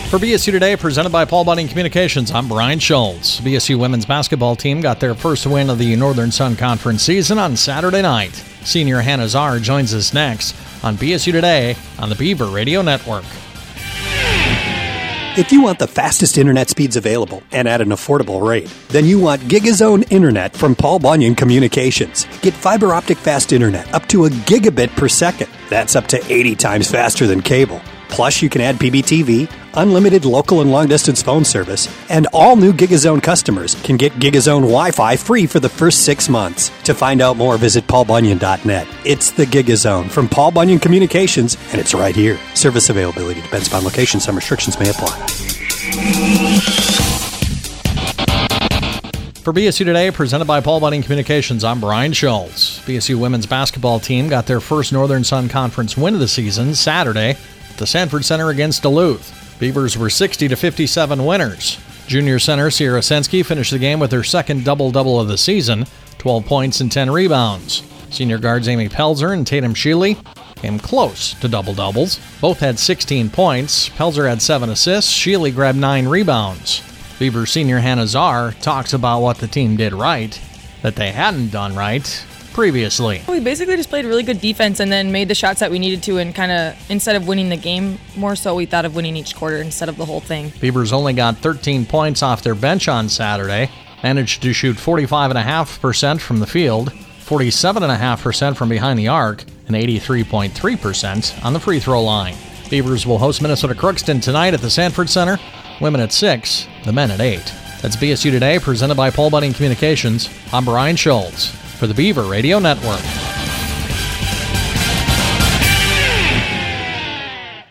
For BSU Today, presented by Paul Bunyan Communications, I'm Brian Schultz. BSU women's basketball team got their first win of the Northern Sun Conference season on Saturday night. Senior Hannah Czar joins us next on BSU Today on the Beaver Radio Network. If you want the fastest internet speeds available and at an affordable rate, then you want GigaZone Internet from Paul Bunyan Communications. Get fiber optic fast internet up to a gigabit per second. That's up to 80 times faster than cable. Plus, you can add PBTV, unlimited local and long-distance phone service, and all new GigaZone customers can get GigaZone Wi-Fi free for the first 6 months. To find out more, visit paulbunyan.net. It's the GigaZone from Paul Bunyan Communications, and it's right here. Service availability depends upon location. Some restrictions may apply. For BSU Today, presented by Paul Bunyan Communications, I'm Brian Schultz. BSU women's basketball team got their first Northern Sun Conference win of the season Saturday at the Sanford Center against Duluth. Beavers were 60-57 winners. Junior center Sierra Sensky finished the game with her second double-double of the season, 12 points and 10 rebounds. Senior guards Amy Pelzer and Tatum Shealy came close to double-doubles. Both had 16 points. Pelzer had 7 assists. Shealy grabbed 9 rebounds. Beaver senior Hannah Czar talks about what the team did right that they hadn't done right previously. We basically just played really good defense and then made the shots that we needed to, and kind of, instead of winning the game, more so we thought of winning each quarter instead of the whole thing. Beavers only got 13 points off their bench on Saturday, managed to shoot 45.5% from the field, 47.5% from behind the arc, and 83.3% on the free throw line. Beavers will host Minnesota Crookston tonight at the Sanford Center. Women at 6, the men at 8. That's BSU Today, presented by Paul Bunyan Communications. I'm Brian Schultz for the Beaver Radio Network.